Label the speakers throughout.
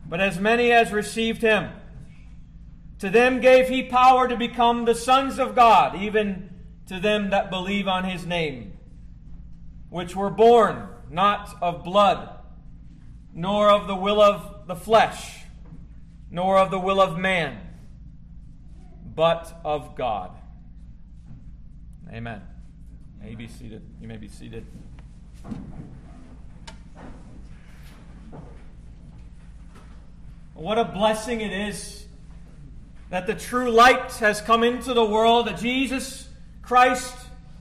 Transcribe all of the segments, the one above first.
Speaker 1: But as many as received him, to them gave he power to become the sons of God, even to them that believe on his name, which were born not of blood, nor of the will of the flesh, nor of the will of man, but of God. Amen. You may be seated. You may be seated. What a blessing it is that the true light has come into the world, that Jesus Christ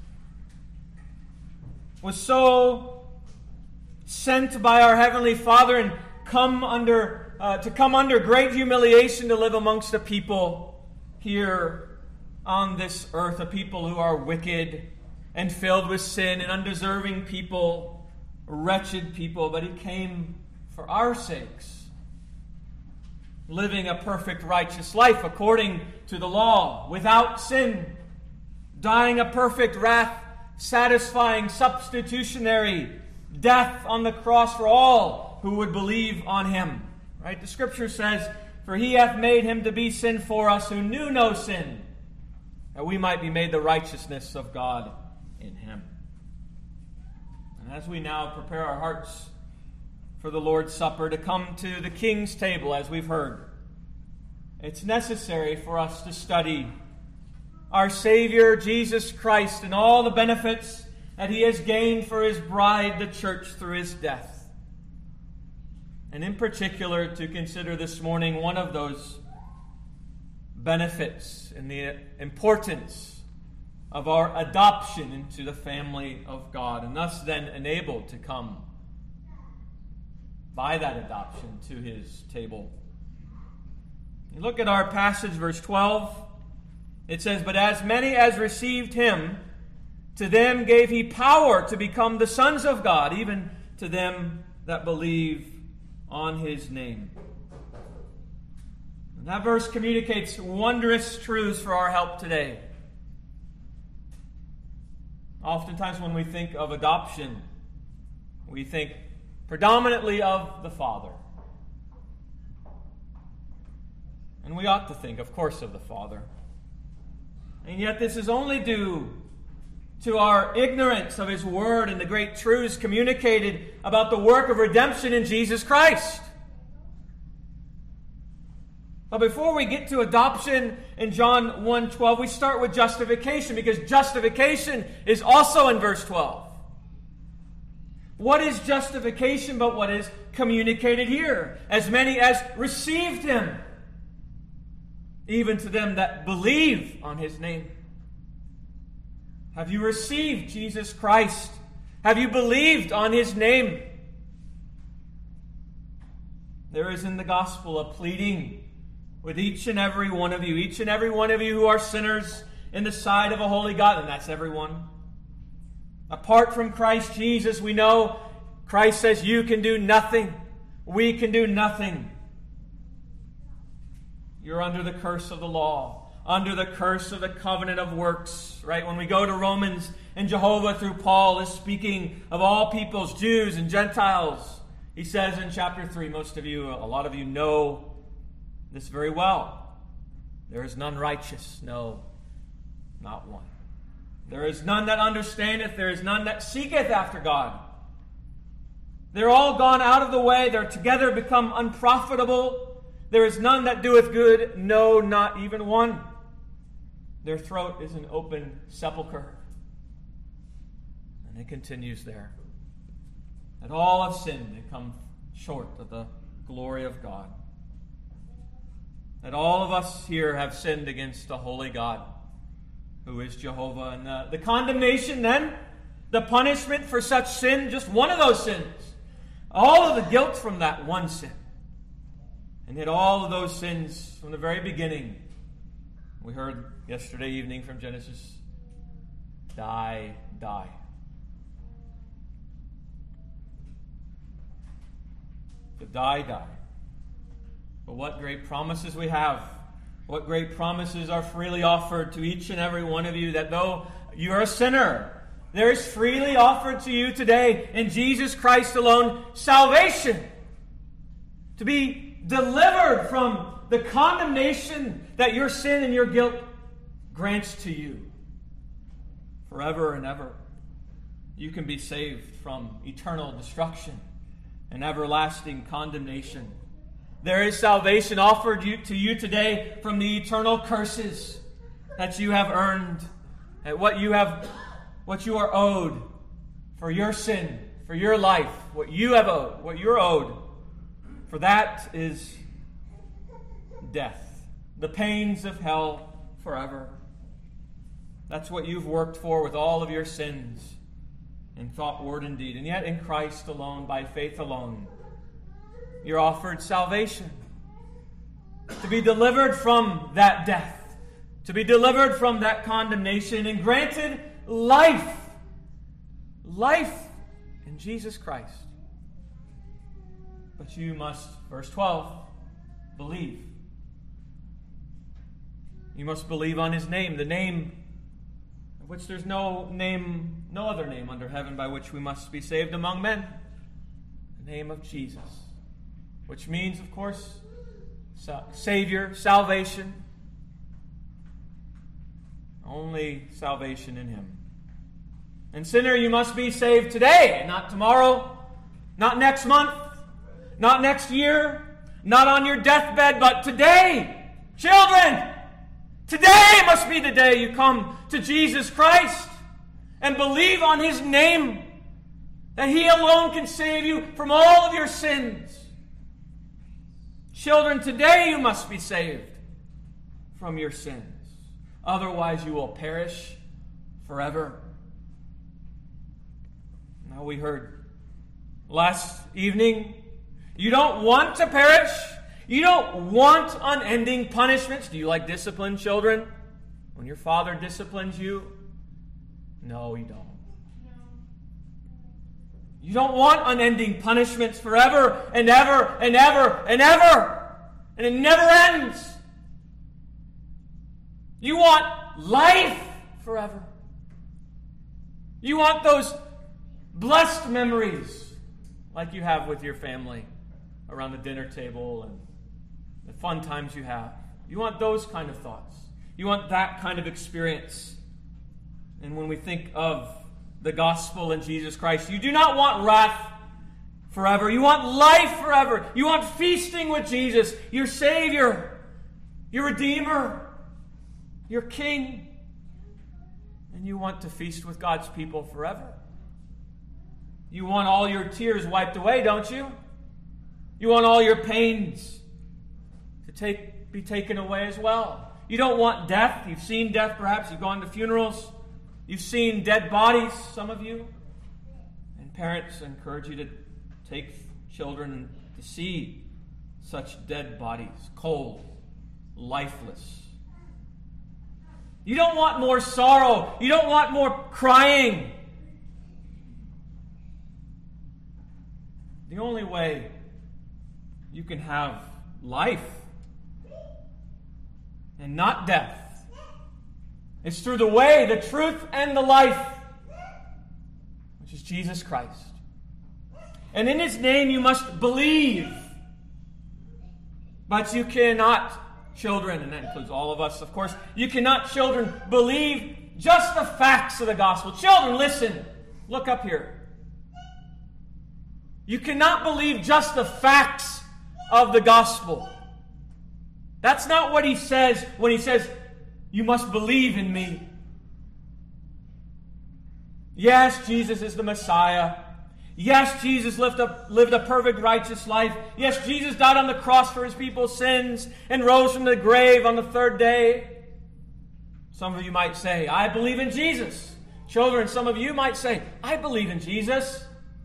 Speaker 1: was so sent by our Heavenly Father and to come under great humiliation to live amongst a people here on this earth, a people who are wicked and filled with sin and undeserving people, wretched people. But he came for our sakes, living a perfect righteous life according to the law, without sin, dying a perfect wrath-satisfying substitutionary death on the cross for all who would believe on him. Right? The Scripture says, "For he hath made him to be sin for us who knew no sin, that we might be made the righteousness of God in him." And as we now prepare our hearts for the Lord's Supper, to come to the King's table, as we've heard, it's necessary for us to study our Savior, Jesus Christ, and all the benefits that he has gained for his bride, the church, through his death. And in particular, to consider this morning one of those benefits and the importance of our adoption into the family of God, and thus then enabled to come by that adoption to his table. You look at our passage, verse 12. It says, "But as many as received him, to them gave he power to become the sons of God, even to them that believe on his name." And that verse communicates wondrous truths for our help today. Oftentimes when we think of adoption, we think predominantly of the Father. And we ought to think, of course, of the Father. And yet this is only due to our ignorance of his word and the great truths communicated about the work of redemption in Jesus Christ. But before we get to adoption in John 1:12, we start with justification, because justification is also in verse 12. What is justification but what is communicated here? As many as received him, even to them that believe on his name. Have you received Jesus Christ? Have you believed on his name? There is in the gospel a pleading with each and every one of you who are sinners in the sight of a holy God, and that's everyone. Apart from Christ Jesus, we know Christ says you can do nothing. We can do nothing. You're under the curse of the law, under the curse of the covenant of works, right? When we go to Romans, and Jehovah through Paul is speaking of all peoples, Jews and Gentiles. He says in chapter 3, most of you, a lot of you know this very well. There is none righteous, no, not one. There is none that understandeth, there is none that seeketh after God. They're all gone out of the way, they're together become unprofitable. There is none that doeth good, no, not even one. Their throat is an open sepulchre. And it continues there. That all have sinned and come short of the glory of God. That all of us here have sinned against the holy God, who is Jehovah. And the condemnation then, the punishment for such sin, just one of those sins. All of the guilt from that one sin. And yet all of those sins from the very beginning, we heard yesterday evening from Genesis, die. To die. But what great promises we have. What great promises are freely offered to each and every one of you, that though you are a sinner, there is freely offered to you today in Jesus Christ alone salvation. To be delivered from the condemnation that your sin and your guilt grants to you. Forever and ever, you can be saved from eternal destruction and everlasting condemnation. There is salvation offered to you today from the eternal curses that you have earned, at what you are owed for your sin, for your life, what you have owed, what you're owed. For that is death, the pains of hell forever. That's what you've worked for with all of your sins in thought, word, and deed. And yet in Christ alone, by faith alone, you're offered salvation. To be delivered from that death. To be delivered from that condemnation and granted life. Life in Jesus Christ. But you must, verse 12, believe. You must believe on His name, the name of which there's no other name under heaven by which we must be saved among men. The name of Jesus. Which means, of course, Savior, salvation. Only salvation in Him. And sinner, you must be saved today, not tomorrow, not next month, not next year, not on your deathbed, but today. Children, today must be the day you come to Jesus Christ and believe on His name, that He alone can save you from all of your sins. Children, today you must be saved from your sins. Otherwise you will perish forever. Now we heard last evening, you don't want to perish. You don't want unending punishments. Do you like discipline, children? When your father disciplines you? No, you don't. You don't want unending punishments forever and ever and ever and ever. And it never ends. You want life forever. You want those blessed memories like you have with your family around the dinner table and the fun times you have. You want those kind of thoughts. You want that kind of experience. And when we think of the gospel in Jesus Christ, you do not want wrath forever. You want life forever. You want feasting with Jesus, your Savior, your Redeemer, your King. And you want to feast with God's people forever. You want all your tears wiped away, don't you? You want all your pains to be taken away as well. You don't want death. You've seen death perhaps. You've gone to funerals. You've seen dead bodies, some of you. And parents, I encourage you to take children to see such dead bodies, cold, lifeless. You don't want more sorrow. You don't want more crying. The only way you can have life and not death is through the way, the truth, and the life, which is Jesus Christ. And in His name you must believe. But you cannot, children, and that includes all of us, of course, you cannot, children, believe just the facts of the gospel. Children, listen. Look up here. You cannot believe just the facts of the gospel. That's not what He says when He says, you must believe in me. Yes, Jesus is the Messiah. Yes, Jesus lived a perfect righteous life. Yes, Jesus died on the cross for His people's sins and rose from the grave on the third day. Some of you might say, I believe in Jesus. Children, some of you might say, I believe in Jesus.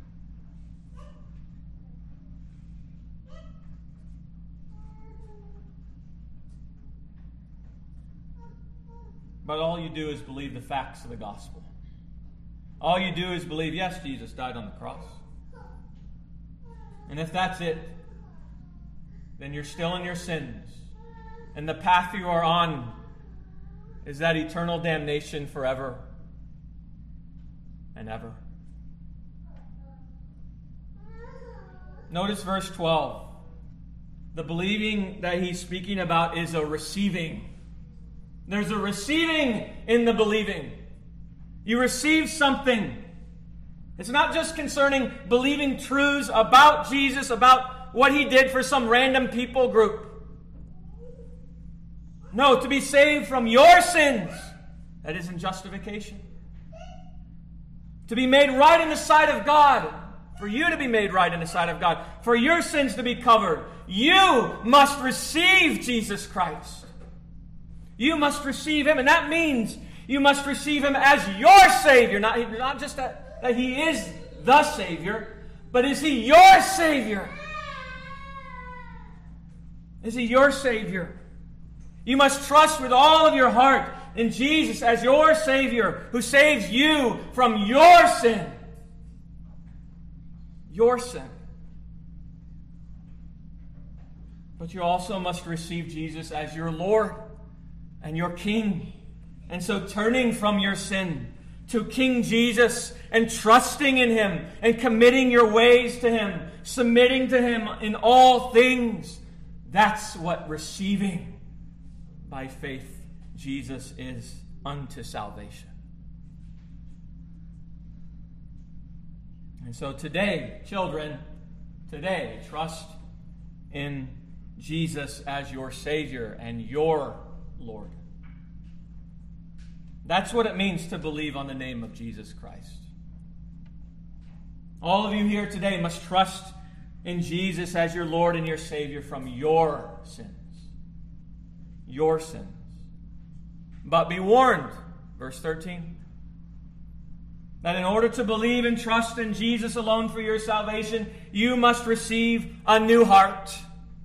Speaker 1: But all you do is believe the facts of the gospel. All you do is believe, yes, Jesus died on the cross. And if that's it, then you're still in your sins. And the path you are on is that eternal damnation forever and ever. Notice verse 12. The believing that he's speaking about is a receiving. There's a receiving in the believing. You receive something. It's not just concerning believing truths about Jesus, about what he did for some random people group. No, to be saved from your sins, that is in justification. To be made right in the sight of God, for you to be made right in the sight of God, for your sins to be covered, you must receive Jesus Christ. You must receive him, and that means you must receive him as your Savior. Not just that he is the Savior, but is he your Savior? Is he your Savior? You must trust with all of your heart in Jesus as your Savior, who saves you from your sin. Your sin. But you also must receive Jesus as your Lord and your King. And so turning from your sin to King Jesus and trusting in him and committing your ways to him, submitting to him in all things, that's what receiving by faith Jesus is unto salvation. And so today, children, trust in Jesus as your Savior and your Lord. That's what it means to believe on the name of Jesus Christ. All of you here today must trust in Jesus as your Lord and your Savior from your sins. Your sins. But be warned, verse 13, that in order to believe and trust in Jesus alone for your salvation, you must receive a new heart.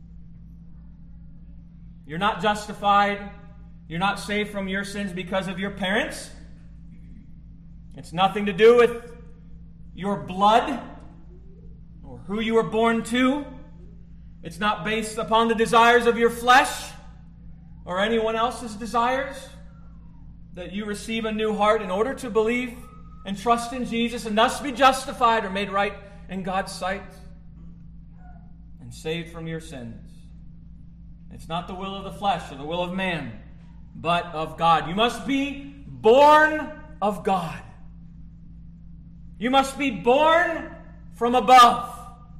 Speaker 1: You're not justified. You're not saved from your sins because of your parents. It's nothing to do with your blood or who you were born to. It's not based upon the desires of your flesh or anyone else's desires. That you receive a new heart in order to believe and trust in Jesus and thus be justified or made right in God's sight and saved from your sins. It's not the will of the flesh or the will of man, but of God. You must be born of God. You must be born from above.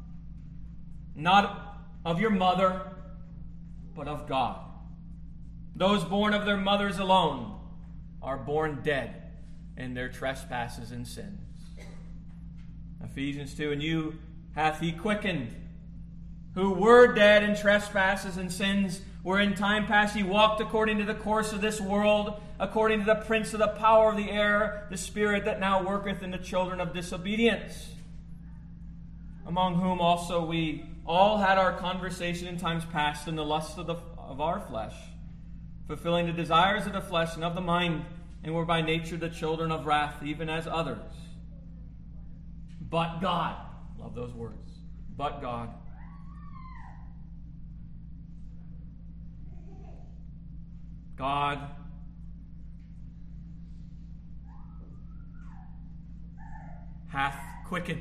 Speaker 1: Not of your mother, but of God. Those born of their mothers alone are born dead in their trespasses and sins. Ephesians 2, and you hath he quickened, who were dead in trespasses and sins, where in time past ye walked according to the course of this world, according to the prince of the power of the air, the spirit that now worketh in the children of disobedience, among whom also we all had our conversation in times past in the lust of our flesh, fulfilling the desires of the flesh and of the mind, and were by nature the children of wrath, even as others. But God, love those words, but God, God hath quickened.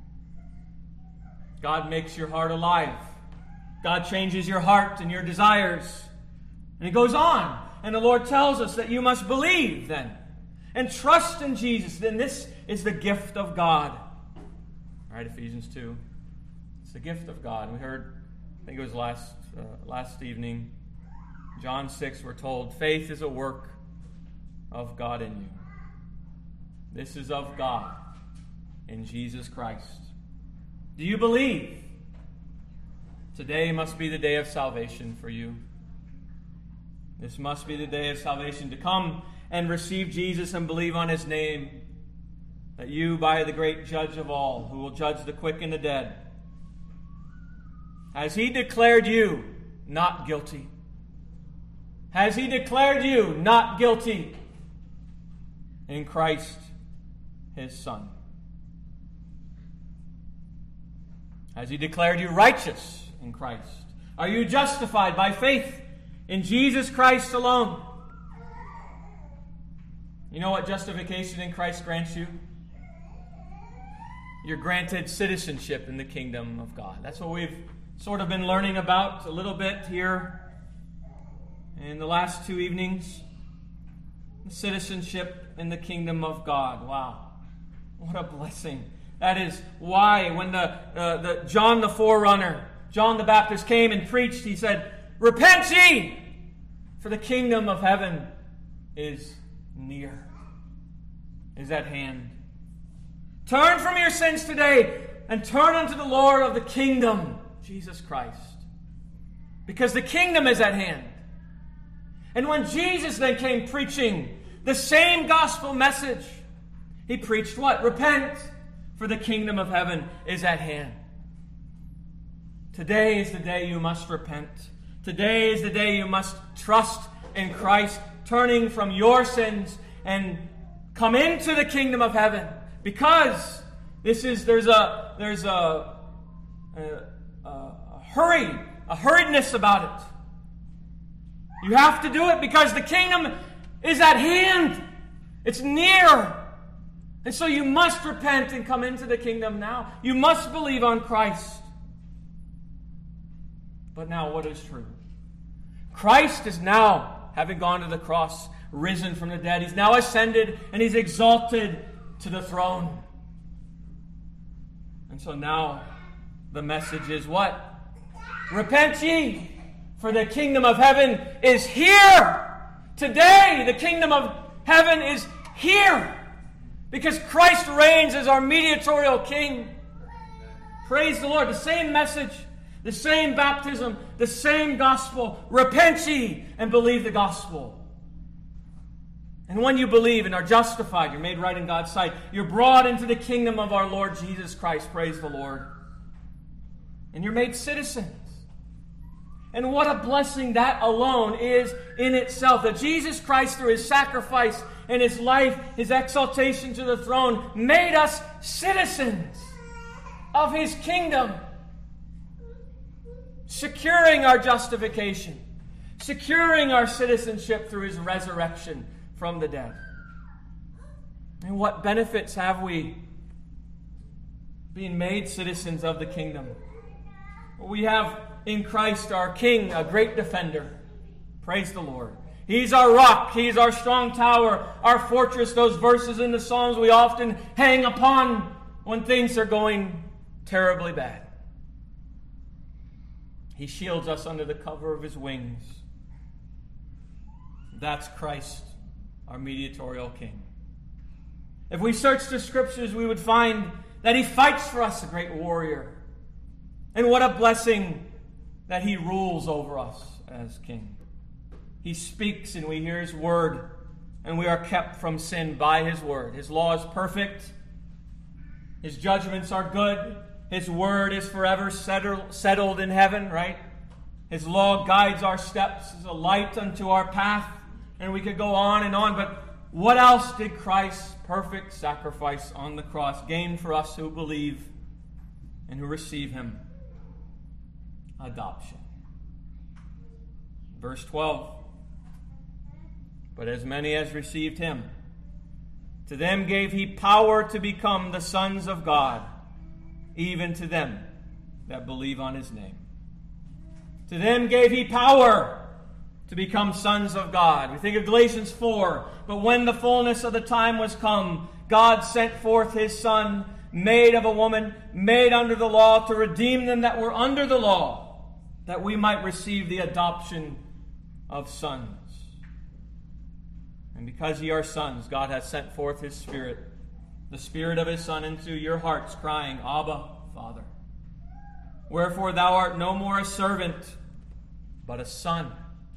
Speaker 1: God makes your heart alive. God changes your heart and your desires. And it goes on. And the Lord tells us that you must believe then and trust in Jesus. Then this is the gift of God. All right, Ephesians 2. It's the gift of God. We heard, I think it was last evening, John 6, we're told, faith is a work of God in you. This is of God in Jesus Christ. Do you believe? Today must be the day of salvation for you. This must be the day of salvation, to come and receive Jesus and believe on his name, that you, by the great judge of all, who will judge the quick and the dead, has he declared you not guilty? Has he declared you not guilty in Christ, his Son? Has he declared you righteous in Christ? Are you justified by faith in Jesus Christ alone? You know what justification in Christ grants you? You're granted citizenship in the kingdom of God. That's what we've sort of been learning about a little bit here in the last 2 evenings. Citizenship in the kingdom of God. Wow. What a blessing. That is why when the John the Forerunner, John the Baptist came and preached, he said, "Repent ye, for the kingdom of heaven is near," is at hand. Turn from your sins today and turn unto the Lord of the kingdom, Jesus Christ. Because the kingdom is at hand. And when Jesus then came preaching the same gospel message, he preached what? Repent, for the kingdom of heaven is at hand. Today is the day you must repent. Today is the day you must trust in Christ, turning from your sins and come into the kingdom of heaven. Because there's a hurriedness about it. You have to do it because the kingdom is at hand. It's near. And so you must repent and come into the kingdom now. You must believe on Christ. But now what is true? Christ is now, having gone to the cross, risen from the dead. He's now ascended and he's exalted to the throne. And so now the message is what? Repent ye, for the kingdom of heaven is here. Today, the kingdom of heaven is here. Because Christ reigns as our mediatorial king. Praise the Lord. The same message, the same baptism, the same gospel. Repent ye and believe the gospel. And when you believe and are justified, you're made right in God's sight. You're brought into the kingdom of our Lord Jesus Christ. Praise the Lord. And you're made citizens. And what a blessing that alone is in itself. That Jesus Christ, through his sacrifice and his life, his exaltation to the throne, made us citizens of his kingdom. Securing our justification. Securing our citizenship through his resurrection from the dead. And what benefits have we being made citizens of the kingdom? Well, we have in Christ our King, a great defender. Praise the Lord. He's our rock. He's our strong tower, our fortress. Those verses in the Psalms we often hang upon when things are going terribly bad. He shields us under the cover of his wings. That's Christ, our mediatorial King. If we search the Scriptures, we would find that he fights for us, a great warrior. And what a blessing that he rules over us as King. He speaks and we hear his word, and we are kept from sin by his word. His law is perfect. His judgments are good. His word is forever settled in heaven, right? His law guides our steps, is a light unto our path. And we could go on and on, but what else did Christ's perfect sacrifice on the cross gain for us who believe and who receive him? Adoption. Verse 12. But as many as received him, to them gave he power to become the sons of God, even to them that believe on his name. To them gave he power to become sons of God. We think of Galatians 4. But when the fullness of the time was come, God sent forth his Son, made of a woman, made under the law, to redeem them that were under the law, that we might receive the adoption of sons. And because ye are sons, God hath sent forth his Spirit, the Spirit of his Son, into your hearts, crying, Abba, Father. Wherefore thou art no more a servant, but a son.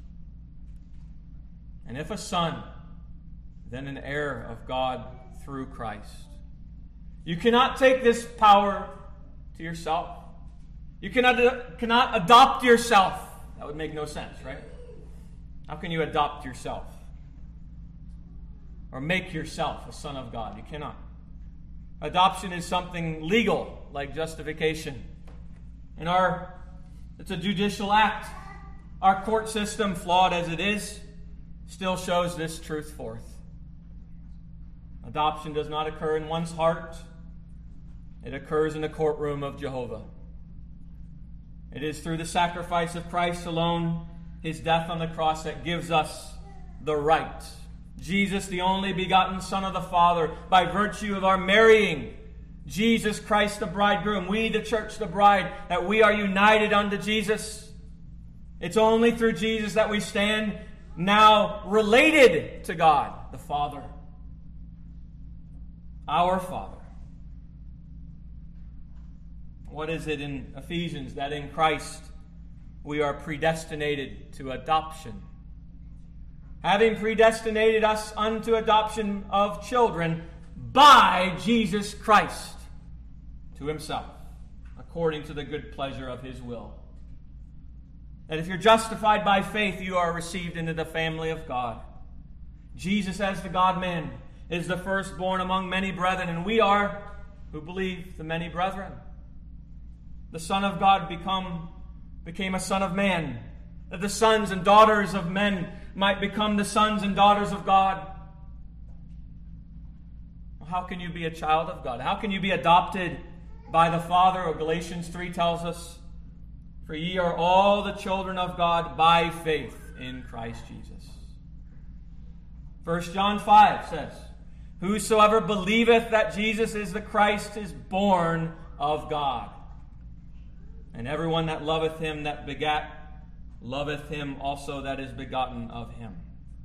Speaker 1: And if a son, then an heir of God through Christ. You cannot take this power to yourself. You cannot adopt yourself. That would make no sense, right? How can you adopt yourself? Or make yourself a son of God? You cannot. Adoption is something legal, like justification. And it's a judicial act. Our court system, flawed as it is, still shows this truth forth. Adoption does not occur in one's heart. It occurs in the courtroom of Jehovah. It is through the sacrifice of Christ alone, his death on the cross, that gives us the right. Jesus, the only begotten Son of the Father, by virtue of our marrying Jesus Christ the bridegroom, we the church the bride, that we are united unto Jesus. It's only through Jesus that we stand now related to God the Father, our Father. What is it in Ephesians? That in Christ we are predestinated to adoption. Having predestinated us unto adoption of children by Jesus Christ to himself, according to the good pleasure of his will. That if you're justified by faith, you are received into the family of God. Jesus, as the God-man, is the firstborn among many brethren, and we are, who believe, the many brethren. The Son of God became a son of man, that the sons and daughters of men might become the sons and daughters of God. How can you be a child of God? How can you be adopted by the Father? Or Galatians 3 tells us, for ye are all the children of God by faith in Christ Jesus. 1 John 5 says, whosoever believeth that Jesus is the Christ is born of God. And everyone that loveth him that begat, loveth him also that is begotten of him.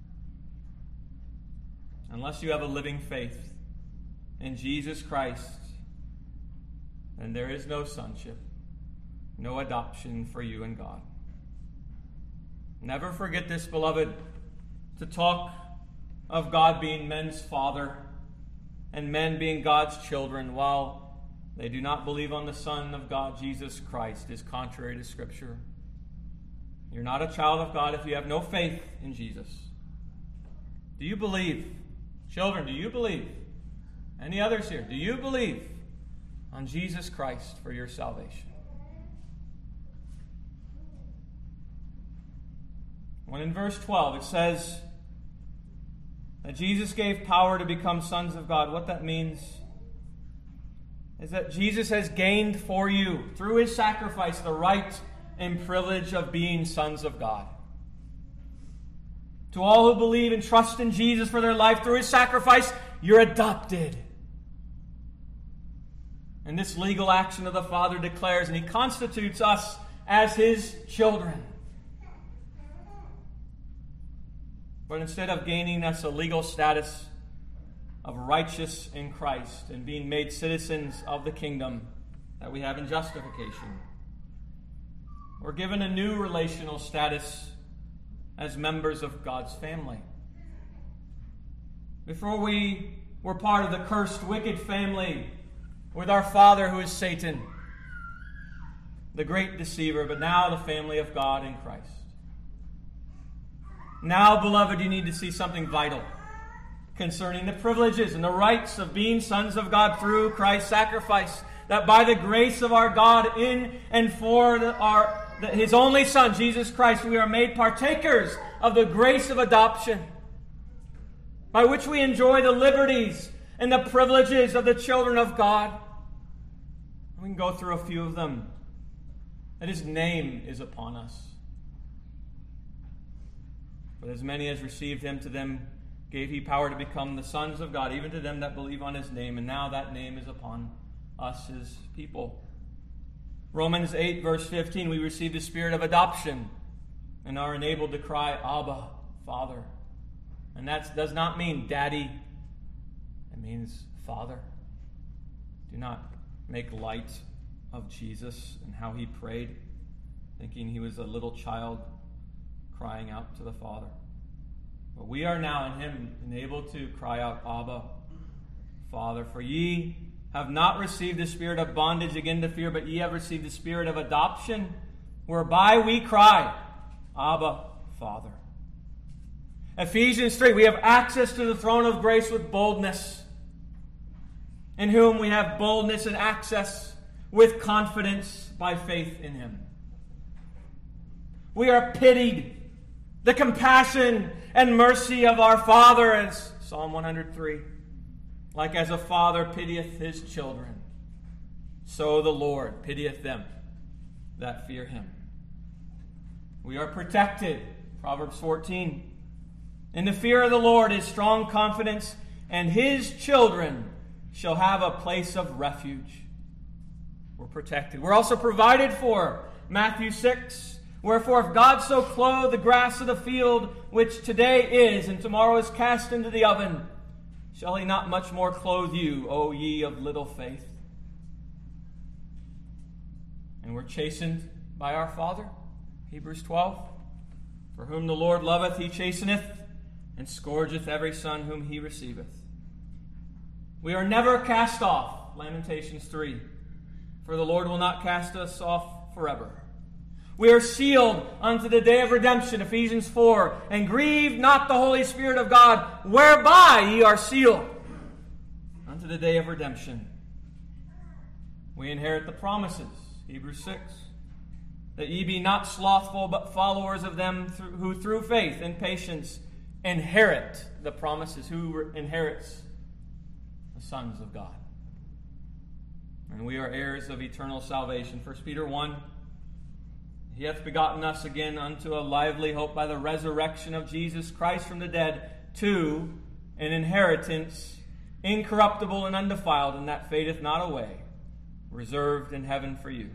Speaker 1: Unless you have a living faith in Jesus Christ, then there is no sonship, no adoption for you and God. Never forget this, beloved, to talk of God being men's father and men being God's children while they do not believe on the Son of God, Jesus Christ, is contrary to Scripture. You're not a child of God if you have no faith in Jesus. Do you believe? Children, do you believe? Any others here? Do you believe on Jesus Christ for your salvation? When in verse 12 it says that Jesus gave power to become sons of God, what that means is that Jesus has gained for you, through his sacrifice, the right and privilege of being sons of God. To all who believe and trust in Jesus for their life through his sacrifice, you're adopted. And this legal action of the Father declares, and he constitutes us as his children. But instead of gaining us a legal status of righteous in Christ and being made citizens of the kingdom that we have in justification, we're given a new relational status as members of God's family. Before we were part of the cursed, wicked family with our father who is Satan, the great deceiver, but now the family of God in Christ. Now, beloved, you need to see something vital concerning the privileges and the rights of being sons of God through Christ's sacrifice. That by the grace of our God in and for his only Son, Jesus Christ, we are made partakers of the grace of adoption, by which we enjoy the liberties and the privileges of the children of God. We can go through a few of them. That his name is upon us. But as many as received him, to them gave he power to become the sons of God, even to them that believe on his name. And now that name is upon us, his people. Romans 8, verse 15, we receive the spirit of adoption and are enabled to cry, Abba, Father. And that does not mean daddy. It means Father. Do not make light of Jesus and how he prayed, thinking he was a little child crying out to the Father. But we are now in him enabled to cry out, Abba, Father. For ye have not received the spirit of bondage again to fear, but ye have received the spirit of adoption, whereby we cry, Abba, Father. Ephesians 3, we have access to the throne of grace with boldness, in whom we have boldness and access with confidence by faith in him. We are pitied. The compassion and mercy of our Father, as Psalm 103, like as a father pitieth his children, so the Lord pitieth them that fear him. We are protected. Proverbs 14. In the fear of the Lord is strong confidence, and his children shall have a place of refuge. We're protected. We're also provided for. Matthew 6. Wherefore, if God so clothe the grass of the field, which today is and tomorrow is cast into the oven, shall he not much more clothe you, O ye of little faith? And we're chastened by our Father. Hebrews 12. For whom the Lord loveth, he chasteneth, and scourgeth every son whom he receiveth. We are never cast off. Lamentations 3. For the Lord will not cast us off forever. We are sealed unto the day of redemption. Ephesians 4. And grieve not the Holy Spirit of God, whereby ye are sealed unto the day of redemption. We inherit the promises. Hebrews 6. That ye be not slothful, but followers of them who through faith and patience inherit the promises. Who inherits? The sons of God. And we are heirs of eternal salvation. 1 Peter 1. He hath begotten us again unto a lively hope by the resurrection of Jesus Christ from the dead, to an inheritance incorruptible and undefiled, and that fadeth not away, reserved in heaven for you.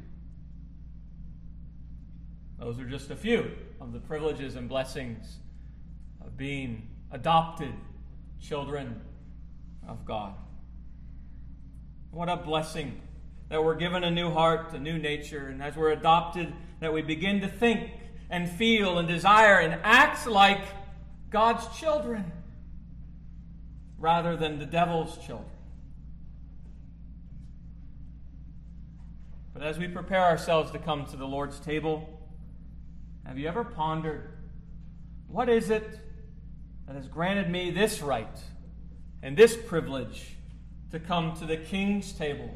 Speaker 1: Those are just a few of the privileges and blessings of being adopted children of God. What a blessing that we're given a new heart, a new nature, and as we're adopted, that we begin to think and feel and desire and act like God's children rather than the devil's children. But as we prepare ourselves to come to the Lord's table, have you ever pondered, what is it that has granted me this right and this privilege to come to the King's table?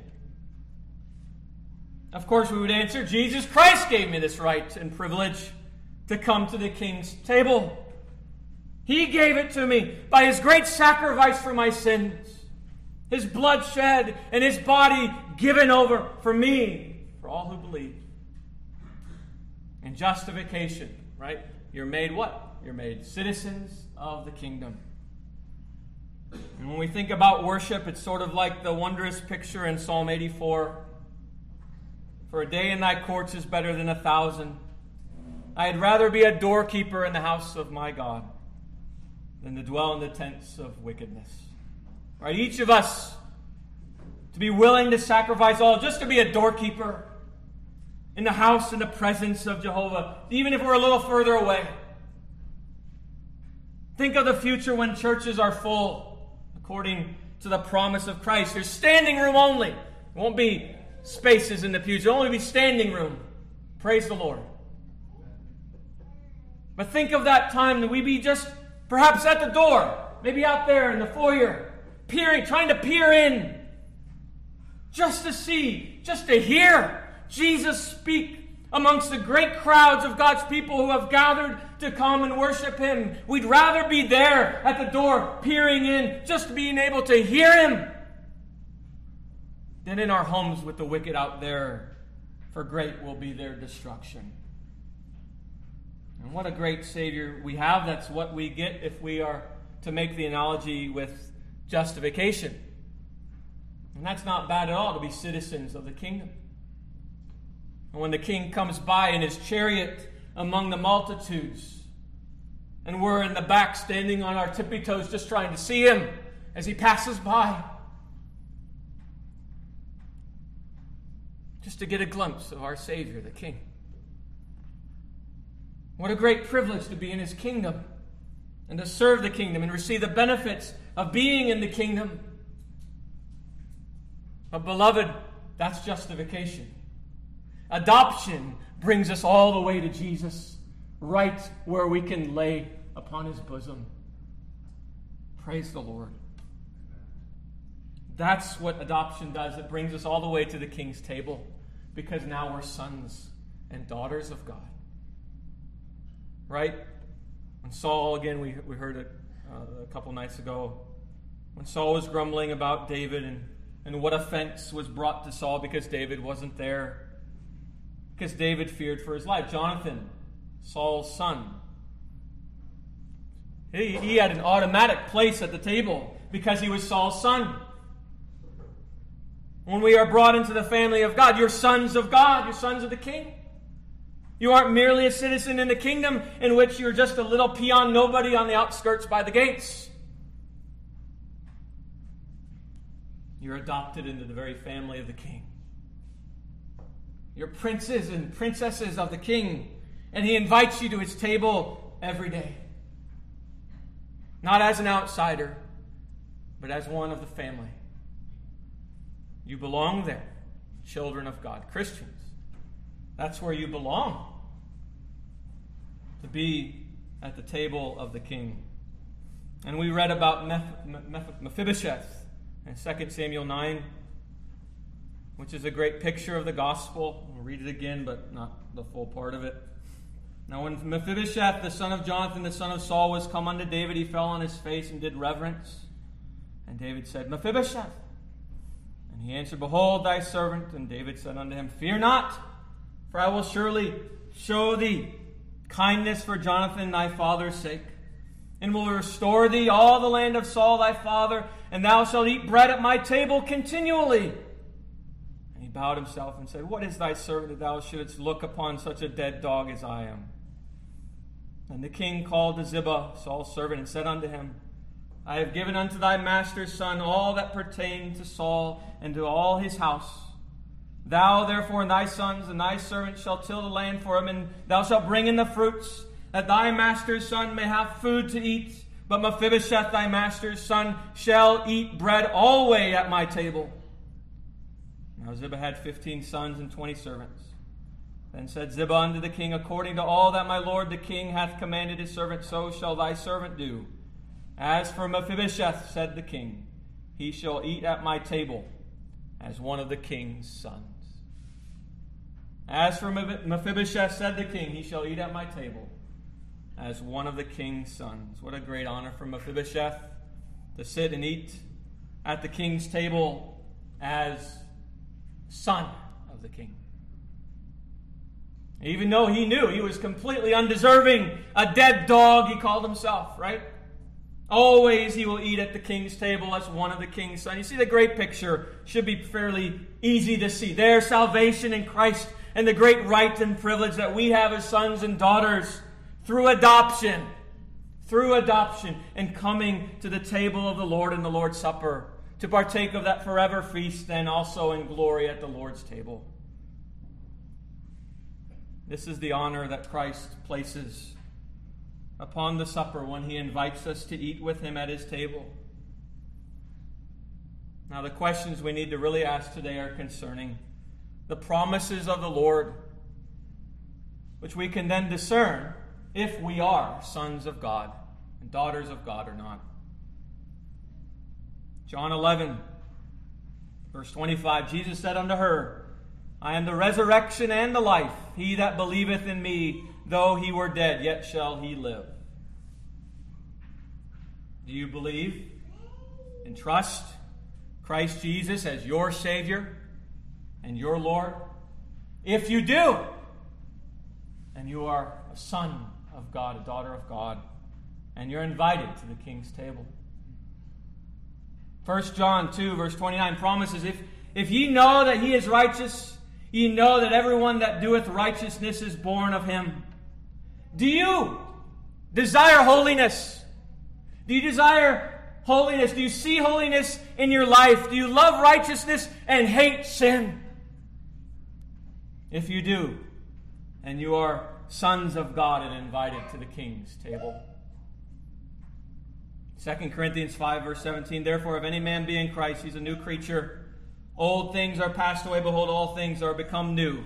Speaker 1: Of course, we would answer, Jesus Christ gave me this right and privilege to come to the King's table. He gave it to me by his great sacrifice for my sins, his blood shed and his body given over for me, for all who believe. And justification, right? You're made what? You're made citizens of the kingdom. And when we think about worship, it's sort of like the wondrous picture in Psalm 84. For a day in thy courts is better than 1,000. I'd rather be a doorkeeper in the house of my God than to dwell in the tents of wickedness. Right? Each of us to be willing to sacrifice all just to be a doorkeeper in the house, in the presence of Jehovah, even if we're a little further away. Think of the future when churches are full, according to the promise of Christ. There's standing room only. It won't be spaces in the pews. It'll only be standing room. Praise the Lord. But think of that time that we be just perhaps at the door, maybe out there in the foyer, trying to peer in, just to see, just to hear Jesus speak amongst the great crowds of God's people who have gathered to come and worship him. We'd rather be there at the door, peering in, just being able to hear him, than in our homes with the wicked out there, for great will be their destruction. And what a great Savior we have. That's what we get if we are to make the analogy with justification. And that's not bad at all, to be citizens of the kingdom. And when the king comes by in his chariot among the multitudes, and we're in the back standing on our tippy toes just trying to see him as he passes by, just to get a glimpse of our Savior, the King. What a great privilege to be in his kingdom and to serve the kingdom and receive the benefits of being in the kingdom. But beloved, that's justification. Adoption brings us all the way to Jesus, right where we can lay upon his bosom. Praise the Lord. That's what adoption does. It brings us all the way to the King's table, because now we're sons and daughters of God. Right? When Saul, again, we heard it a couple nights ago, when Saul was grumbling about David and what offense was brought to Saul because David wasn't there. because David feared for his life. Jonathan, Saul's son, he had an automatic place at the table because he was Saul's son. When we are brought into the family of God, you're sons of God, you're sons of the King. You aren't merely a citizen in the kingdom in which you're just a little peon nobody on the outskirts by the gates. You're adopted into the very family of the King. You're princes and princesses of the King, and He invites you to His table every day. Not as an outsider, but as one of the family. You belong there, children of God, Christians. That's where you belong, to be at the table of the King. And we read about Mephibosheth in 2 Samuel 9, which is a great picture of the gospel. We'll read it again, but not the full part of it. Now when Mephibosheth, the son of Jonathan, the son of Saul, was come unto David, he fell on his face and did reverence. And David said, Mephibosheth. And he answered, Behold thy servant. And David said unto him, Fear not, for I will surely show thee kindness for Jonathan thy father's sake, and will restore thee all the land of Saul thy father, and thou shalt eat bread at my table continually. And he bowed himself and said, What is thy servant that thou shouldest look upon such a dead dog as I am? And the king called to Ziba, Saul's servant, and said unto him, I have given unto thy master's son all that pertained to Saul and to all his house. Thou therefore and thy sons and thy servants shall till the land for him, and thou shalt bring in the fruits, that thy master's son may have food to eat. But Mephibosheth thy master's son shall eat bread alway at my table. Now Ziba had 15 sons and 20 servants. Then said Ziba unto the king, According to all that my lord the king hath commanded his servant, so shall thy servant do. As for Mephibosheth, said the king, he shall eat at my table as one of the king's sons. As for Mephibosheth, said the king, he shall eat at my table as one of the king's sons. What a great honor for Mephibosheth to sit and eat at the king's table as son of the king. Even though he knew he was completely undeserving, a dead dog, he called himself, right? Always he will eat at the king's table as one of the king's sons. You see, the great picture should be fairly easy to see. Their salvation in Christ and the great right and privilege that we have as sons and daughters through adoption, and coming to the table of the Lord in the Lord's Supper to partake of that forever feast, and also in glory at the Lord's table. This is the honor that Christ places upon the supper when He invites us to eat with Him at His table. Now, the questions we need to really ask today are concerning the promises of the Lord, which we can then discern if we are sons of God and daughters of God or not. John 11, verse 25, Jesus said unto her, I am the resurrection and the life. He that believeth in me, though he were dead, yet shall he live. Do you believe and trust Christ Jesus as your Savior and your Lord? If you do, then you are a son of God, a daughter of God, and you're invited to the King's table. 1 John 2, verse 29 promises, if ye know that He is righteous, ye know that everyone that doeth righteousness is born of Him. Do you desire holiness? Do you desire holiness? Do you see holiness in your life? Do you love righteousness and hate sin? If you do, and you are sons of God and invited to the King's table. 2 Corinthians 5, verse 17, Therefore, if any man be in Christ, he's a new creature. Old things are passed away, behold, all things are become new.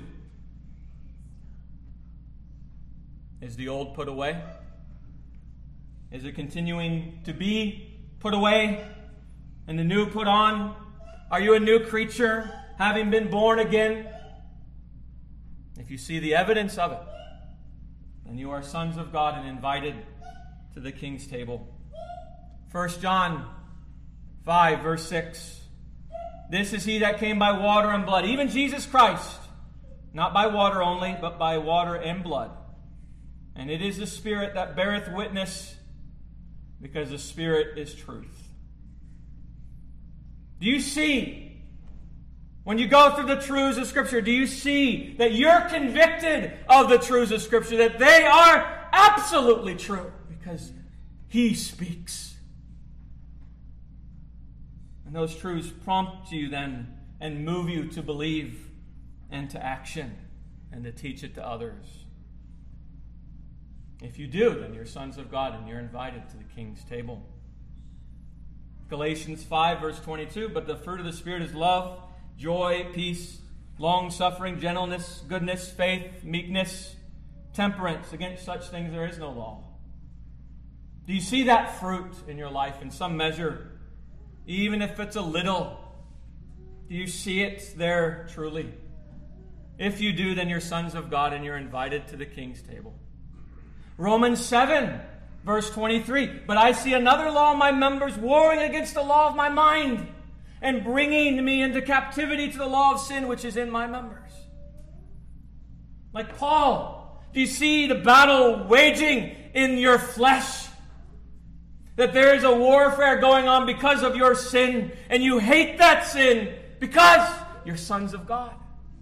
Speaker 1: Is the old put away? Is it continuing to be put away and the new put on? Are you a new creature, having been born again? If you see the evidence of it, then you are sons of God and invited to the King's table. 1 John 5, verse 6. This is He that came by water and blood, even Jesus Christ, not by water only, but by water and blood. And it is the Spirit that beareth witness, because the Spirit is truth. Do you see, when you go through the truths of Scripture, do you see that you're convicted of the truths of Scripture, that they are absolutely true, because He speaks? And those truths prompt you then and move you to believe and to action and to teach it to others. If you do, then you're sons of God and you're invited to the King's table. Galatians 5, verse 22, but the fruit of the Spirit is love, joy, peace, long-suffering, gentleness, goodness, faith, meekness, temperance. Against such things there is no law. Do you see that fruit in your life in some measure, even if it's a little? Do you see it there truly? If you do, then you're sons of God and you're invited to the King's table. Romans 7, verse 23. But I see another law in my members, warring against the law of my mind, and bringing me into captivity to the law of sin which is in my members. Like Paul, do you see the battle waging in your flesh? That there is a warfare going on because of your sin, and you hate that sin because you're sons of God.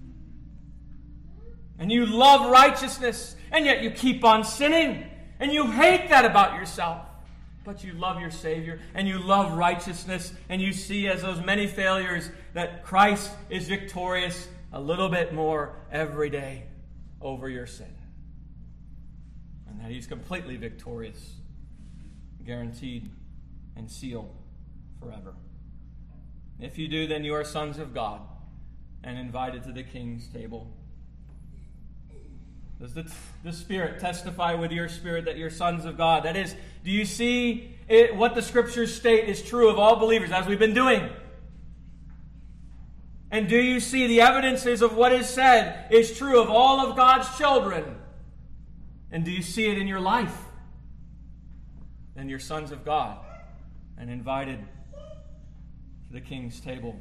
Speaker 1: And you love righteousness, and yet you keep on sinning. And you hate that about yourself. But you love your Savior, and you love righteousness, and you see as those many failures that Christ is victorious a little bit more every day over your sin. And that He's completely victorious, guaranteed and sealed forever. If you do, then you are sons of God and invited to the King's table. Does the Spirit testify with your spirit that you're sons of God? That is, do you see what the Scriptures state is true of all believers, as we've been doing? And do you see the evidences of what is said is true of all of God's children? And do you see it in your life? Then you're sons of God and invited to the King's table.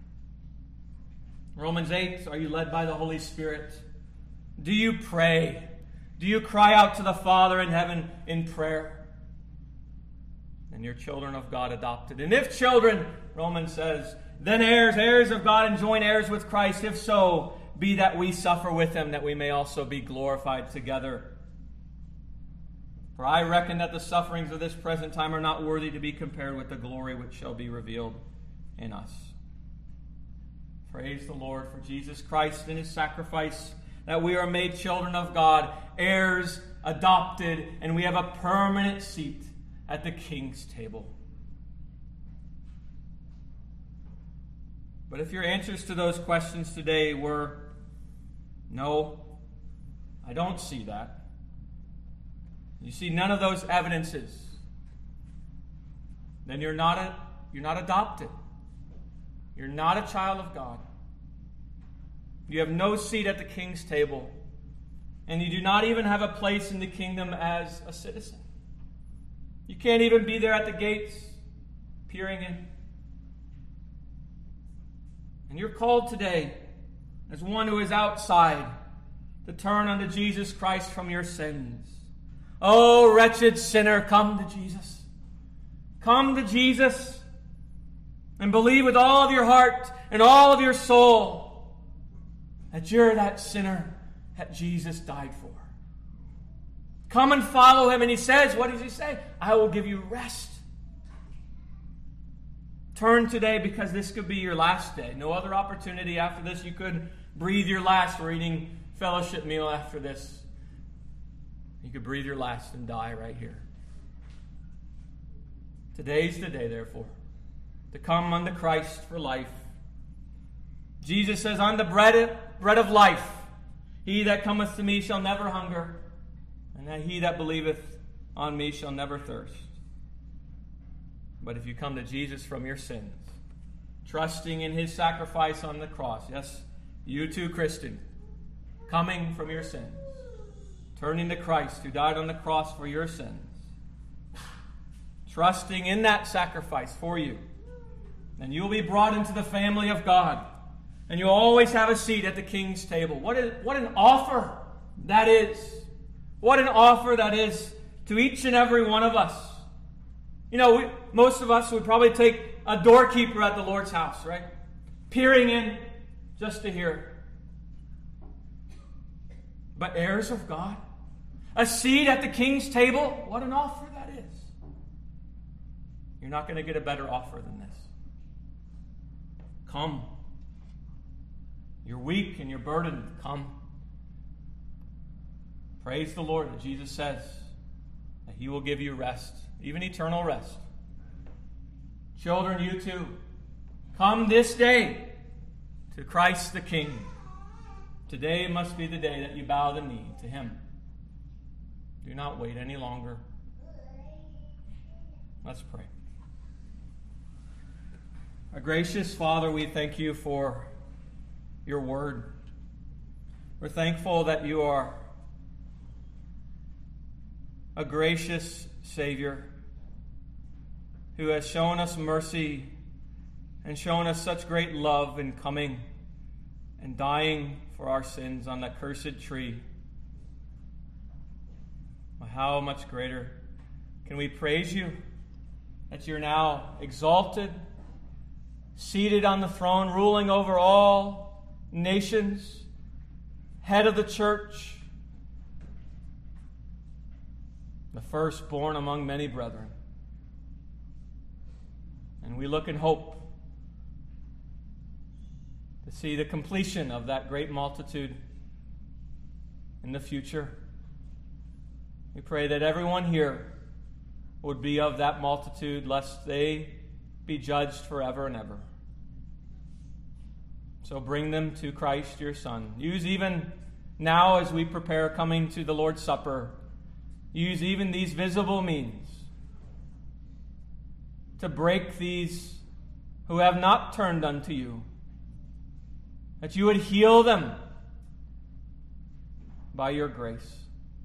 Speaker 1: Romans 8, are you led by the Holy Spirit? Do you pray? Do you cry out to the Father in heaven in prayer? And you're children of God adopted. And if children, Romans says, then heirs, heirs of God and joint heirs with Christ. If so, be that we suffer with Him, that we may also be glorified together. For I reckon that the sufferings of this present time are not worthy to be compared with the glory which shall be revealed in us. Praise the Lord for Jesus Christ and His sacrifice, that we are made children of God, heirs, adopted, and we have a permanent seat at the King's table. But if your answers to those questions today were, no, I don't see that. You see none of those evidences, then you're not adopted. You're not a child of God. You have no seat at the King's table. And you do not even have a place in the kingdom as a citizen. You can't even be there at the gates, peering in. And you're called today, as one who is outside, to turn unto Jesus Christ from your sins. Oh, wretched sinner, come to Jesus. Come to Jesus and believe with all of your heart and all of your soul that you're that sinner that Jesus died for. Come and follow Him. And He says, what does He say? I will give you rest. Turn today, because this could be your last day. No other opportunity after this. You could breathe your last reading fellowship meal after this. You could breathe your last and die right here. Today's the day, therefore, to come unto Christ for life. Jesus says, I'm the bread of life. He that cometh to me shall never hunger, and that he that believeth on me shall never thirst. But if you come to Jesus from your sins, trusting in His sacrifice on the cross, yes, you too, Christian, coming from your sins, turning to Christ who died on the cross for your sins, trusting in that sacrifice for you, then you'll be brought into the family of God. And you always have a seat at the King's table. What an offer that is. What an offer that is to each and every one of us. You know, most of us would probably take a doorkeeper at the Lord's house, right? Peering in just to hear. But heirs of God, a seat at the King's table, what an offer that is. You're not going to get a better offer than this. Come. You're weak and you're burdened. Come. Praise the Lord that Jesus says that He will give you rest, even eternal rest. Children, you too, come this day to Christ the King. Today must be the day that you bow the knee to Him. Do not wait any longer. Let's pray. Our gracious Father, we thank You for Your word. We're thankful that You are a gracious Savior who has shown us mercy and shown us such great love in coming and dying for our sins on that cursed tree. Well, how much greater can we praise You that You're now exalted, seated on the throne, ruling over all nations, head of the church, the firstborn among many brethren. And we look in hope to see the completion of that great multitude in the future. We pray that everyone here would be of that multitude, lest they be judged forever and ever. So bring them to Christ, Your Son. Use even now as we prepare coming to the Lord's Supper, use even these visible means to break these who have not turned unto You, that You would heal them by Your grace.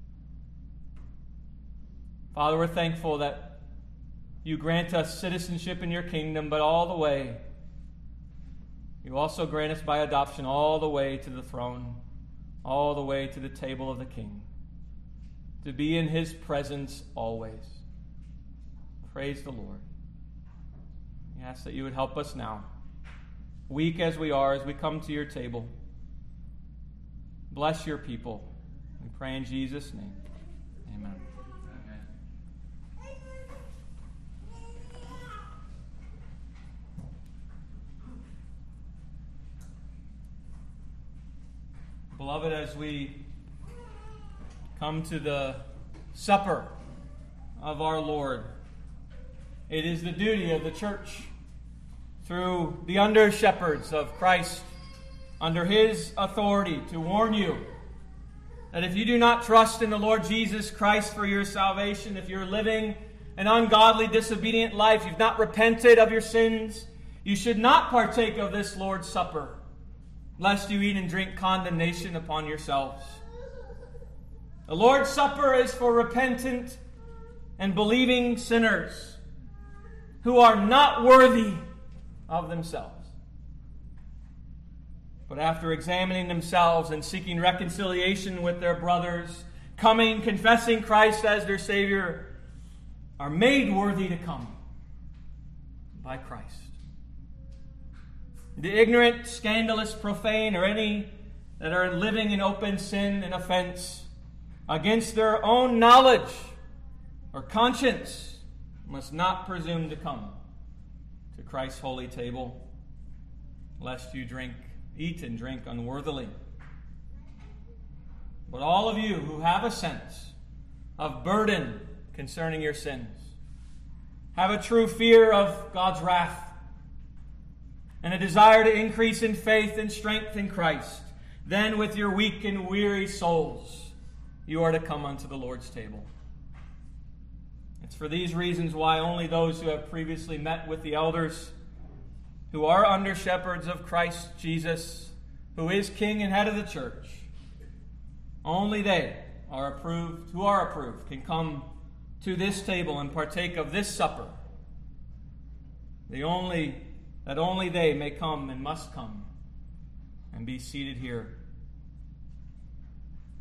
Speaker 1: Father, we're thankful that You grant us citizenship in Your kingdom, but all the way, You also grant us by adoption all the way to the throne, all the way to the table of the King, to be in His presence always. Praise the Lord. We ask that You would help us now, weak as we are, as we come to Your table. Bless Your people. We pray in Jesus' name. Amen. Beloved, as we come to the supper of our Lord, it is the duty of the church, through the under-shepherds of Christ, under His authority, to warn you that if you do not trust in the Lord Jesus Christ for your salvation, if you're living an ungodly, disobedient life, you've not repented of your sins, you should not partake of this Lord's Supper, lest you eat and drink condemnation upon yourselves. The Lord's Supper is for repentant and believing sinners who are not worthy of themselves. But after examining themselves and seeking reconciliation with their brothers, coming, confessing Christ as their Savior, are made worthy to come by Christ. The ignorant, scandalous, profane, or any that are living in open sin and offense against their own knowledge or conscience must not presume to come to Christ's holy table, lest you eat and drink unworthily. But all of you who have a sense of burden concerning your sins, have a true fear of God's wrath, and a desire to increase in faith and strength in Christ, then with your weak and weary souls, you are to come unto the Lord's table. It's for these reasons why only those who have previously met with the elders, who are under shepherds of Christ Jesus, who is King and head of the church, only they are approved, who are approved, can come to this table and partake of this supper. That only they may come and must come and be seated here